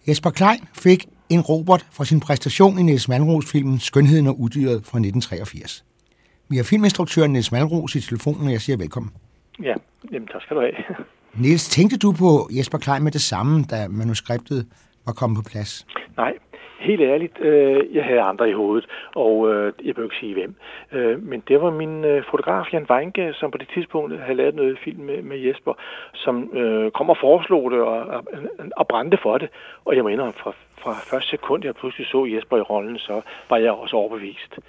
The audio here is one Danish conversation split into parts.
Jesper Klein fik en Robert for sin præstation i Niels Malmros-filmen Skønheden og udyret fra 1983. Vi har filminstruktøren Niels Malmros i telefonen, og jeg siger velkommen. Ja, jamen tak skal du have. Niels, tænkte du på Jesper Klein med det samme, da manuskriptet var kommet på plads? Nej, helt ærligt, jeg havde andre i hovedet, og jeg bør ikke sige hvem. Men det var min fotograf, Jan Weinke, som på det tidspunkt havde lavet noget film med Jesper, som kom og foreslog det og brændte for det. Og jeg må indrømme, fra første sekund, jeg pludselig så Jesper i rollen, så var jeg også overbevist.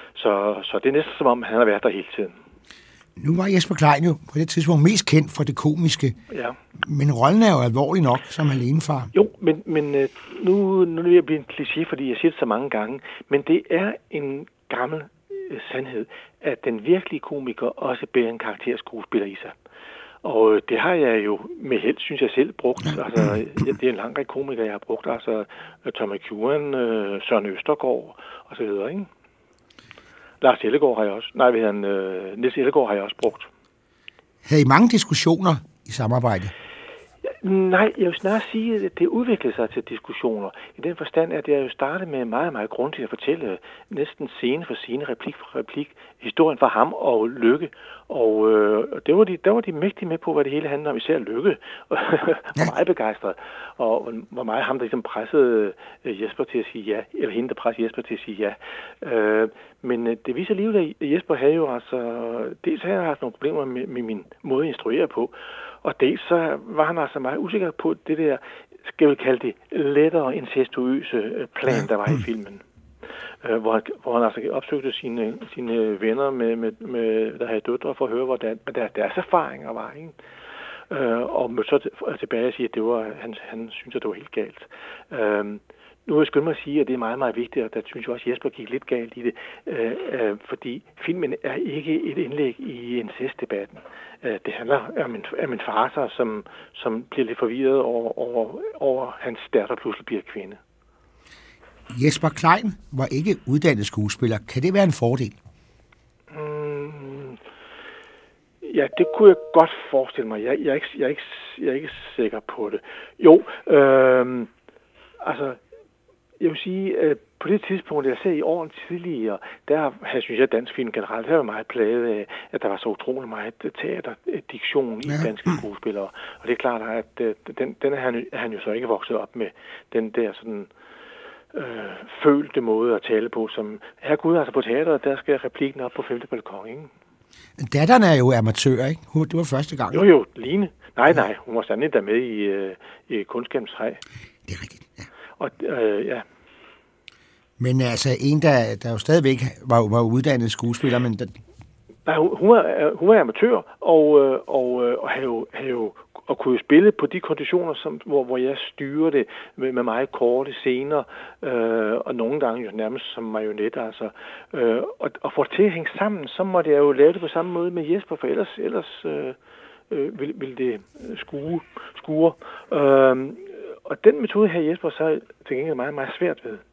Så det er næsten som om, han har været der hele tiden. Nu var Jesper Klein jo på det tidspunkt mest kendt for det komiske. Ja. Men rollen er jo alvorlig nok som alenefar. Jo, men nu vil jeg blive en kliché, fordi jeg siger det så mange gange. Men det er en gammel sandhed, at den virkelige komiker også bærer en karakterskuespiller i sig. Og det har jeg jo med held, synes jeg selv, brugt. Altså, det er en lang række komikere, jeg har brugt. Altså Thomas Kuhn, Søren Østergaard og så videre, ikke? Lars Ellegaard har jeg også. Niels Ellegaard har jeg også brugt. Havde I mange diskussioner i samarbejde? Nej, jeg vil snart sige, at det udviklede sig til diskussioner. I den forstand, at jeg jo startede med meget, meget grund til at fortælle næsten scene for scene, replik for replik, historien fra ham og Lykke. Og der var de mægtige med på, hvad det hele handler om, især Lykke. Og var meget begejstret. Og var meget ham, der ligesom pressede Jesper til at sige ja, eller hende, der pressede Jesper til at sige ja. Men det viser alligevel, at Jesper havde jo altså, dels havde han haft nogle problemer med min måde at instruere på, og dels så var han altså meget usikker på det der, skal vi kalde det, lettere incestuøse plan, der var i filmen. Hvor han altså opsøgte sine venner, med der havde døtre, for at høre, hvordan deres erfaringer var, ikke? Og mødte så tilbage og sige, at det var, han synes, at det var helt galt. Nu vil jeg skynde mig at sige, at det er meget, meget vigtigt, og der synes jeg også, at Jesper gik lidt galt i det, fordi filmen er ikke et indlæg i incestdebatten. Det handler om en far, som bliver lidt forvirret over hans datter pludselig bliver kvinde. Jesper Klein var ikke uddannet skuespiller. Kan det være en fordel? Ja, det kunne jeg godt forestille mig. Jeg er ikke sikker på det. Jo, altså, jeg vil sige, at på det tidspunkt, jeg ser i årene tidligere, der synes jeg, at dansk film generelt var meget plaget af, at der var så utrolig meget teaterdiktion i danske skuespillere. Og det er klart, at den er han jo så ikke vokset op med, den der sådan følte måde at tale på, som herregud, altså på teateret, der skal replikken op på 5. balkon, ikke? Datteren er jo amatør, ikke? Det var første gang. Jo, Line. Nej, hun var sandelig der med i Kunstskabens Træ. Det er rigtigt, ja. Og ja. Men altså en, der jo stadigvæk var uddannet skuespiller, men... Nej, hun var amatør, og havde jo og kunne spille på de konditioner, hvor jeg styrer det med meget korte scener, og nogle gange jo nærmest som marionet, altså. Og for til at hænge sammen, så måtte jeg jo lave det på samme måde med Jesper, for ellers ville det skure. Og den metode her Jesper så til gengæld meget, meget svært ved.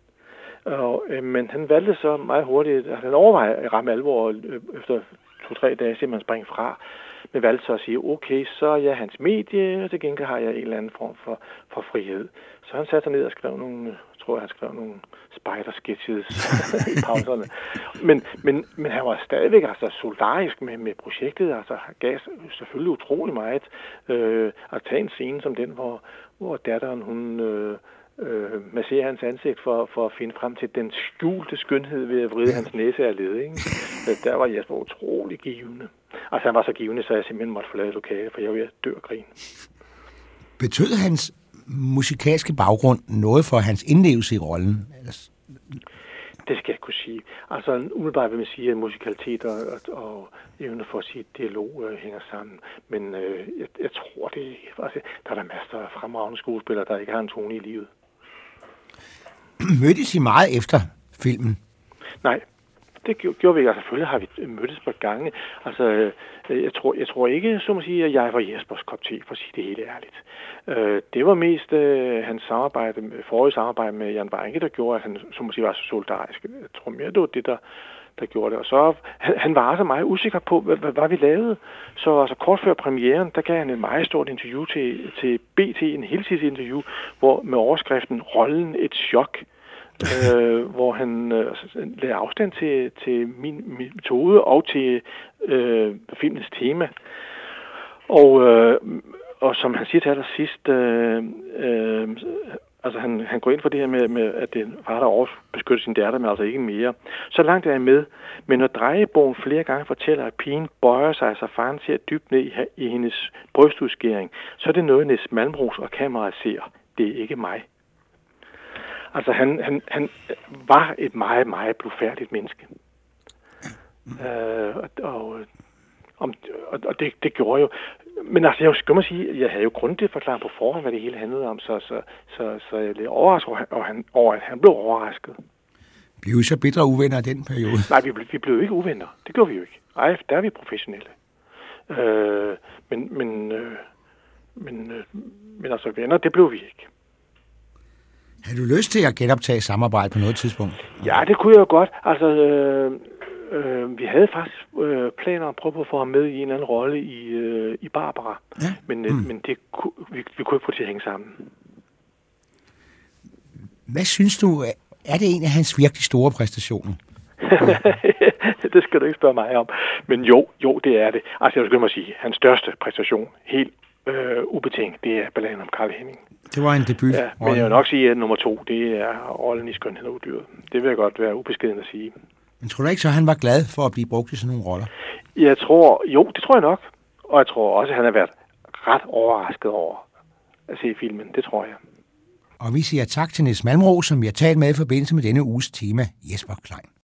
Men han valgte så meget hurtigt, at han overvejede at ramme alvor efter 2-3 dage, så man springe fra. Men valgte så at sige, okay, så er jeg hans medie, og til gengæld har jeg en eller anden form for frihed. Så han satte sig ned og skrev nogle spider-sketches i pauserne. Men han var stadigvæk altså solidarisk med projektet, altså gav selvfølgelig utrolig meget at tage en scene som den, hvor datteren, hun masserer hans ansigt for at finde frem til den skjulte skønhed ved at vride hans næse af led, ikke? Der var Jesper utrolig givende. Altså han var så givende, så jeg simpelthen måtte forlade lokalet, for jeg var ved at dø af grin. Betød hans musikalske baggrund noget for hans indlevelse i rollen? Det skal jeg kunne sige. Altså umiddelbart vil man sige, at musikalitet og evne for at sige dialog hænger sammen. Men jeg tror det altså, der er der masser af fremragende skuespillere, der ikke har en tone i livet. Mødtes I meget efter filmen? Nej, det gjorde vi ikke. Altså, selvfølgelig har vi mødtes på gange. Altså, jeg tror ikke, så må sige, at jeg var Jespers kop te, for at sige det helt ærligt. Det var mest hans forrige samarbejde med Jan Weinke, der gjorde, at han, så må sige, var så solidarisk. Jeg tror mere, det var det, der gjorde det. Og så han var altså meget usikker på, hvad vi lavede. Så altså, kort før premieren, der gav han et meget stort interview til BT, en heltidsinterview, hvor med overskriften Rollen et chok. Hvor han lagde afstand til min metode og til filmens tema. Og som han siger til allersidst, altså han går ind for det her med at det far, der overbeskytter sin datter, men altså ikke mere. Så langt er jeg med, men når drejebogen flere gange fortæller, at pigen bøjer sig, så faren ser dybt ned i hendes brystudskæring, så er det noget, Niels Malmros og kameraet ser. Det er ikke mig. Altså, han var et meget, meget blufærdigt menneske. Og det gjorde jo... Men altså, jeg skal sige, at jeg havde jo grundigt forklaret på forhånd, hvad det hele handlede om, så jeg blev overrasket over, at han blev overrasket. Blev I så bedre uvenner i den periode? Nej, vi blev ikke uvenner. Det gjorde vi jo ikke. Nej, der er vi professionelle. Men altså, venner, det blev vi ikke. Havde du lyst til at genoptage samarbejde på noget tidspunkt? Ja, det kunne jeg jo godt. Altså, vi havde faktisk planer om at prøve at få ham med i en eller anden rolle i Barbara. Ja. Men vi kunne ikke få det til at hænge sammen. Hvad synes du, er det en af hans virkelig store præstationer? Det skal du ikke spørge mig om. Men jo, det er det. Altså, jeg skulle mig sige, hans største præstation, helt ubetinget, det er Balladen om Carl Henning. Det var en debut. Ja, men jeg vil nok sige, at nummer 2, det er rollen i Skønhed og Udyret. Det vil jeg godt være ubeskeden at sige. Men tror du ikke så, han var glad for at blive brugt i sådan nogle roller? Det tror jeg nok. Og jeg tror også, at han har været ret overrasket over at se filmen. Det tror jeg. Og vi siger tak til Niels Malmros, som vi har talt med i forbindelse med denne uges tema, Jesper Klein.